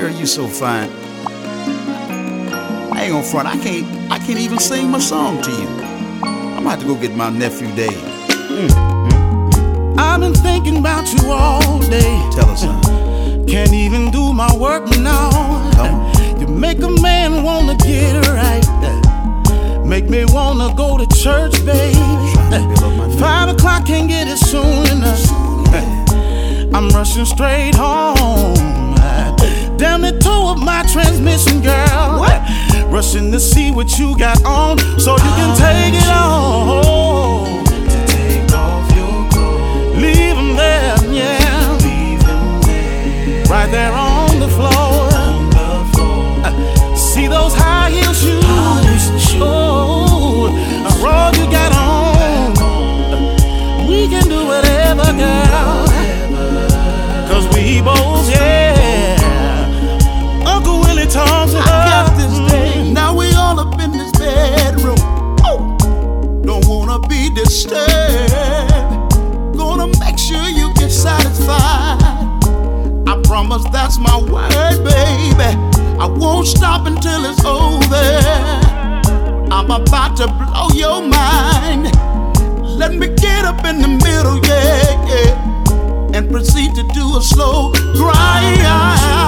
Girl, you so fine. I ain't gonna front. I can't even sing my song to you. I'm gonna have to go get my nephew Dave. I've been thinking about you all day. Tell us, son. Can't even do my work now. You make a man wanna get it right. Make me wanna go to church, baby. 5 o'clock, can't get it soon enough. I'm rushing straight home. Damn, it tore up my transmission, girl. What? Rushing to see what you got on, so you can take it on. To take off your clothes. Leave them there, yeah. Leave them there. Right there on the floor. On the floor. See those high heel shoes? Oh, all you got on. We can do whatever, girl. 'Cause we both, yeah. Uncle Willie talks to I got this thing. Now we all up in this bedroom. Oh, don't wanna be disturbed. Gonna make sure you get satisfied. I promise that's my word, baby. I won't stop until it's over. I'm about to blow your mind. Let me get up in the middle, yeah, yeah, and proceed to do a slow grind.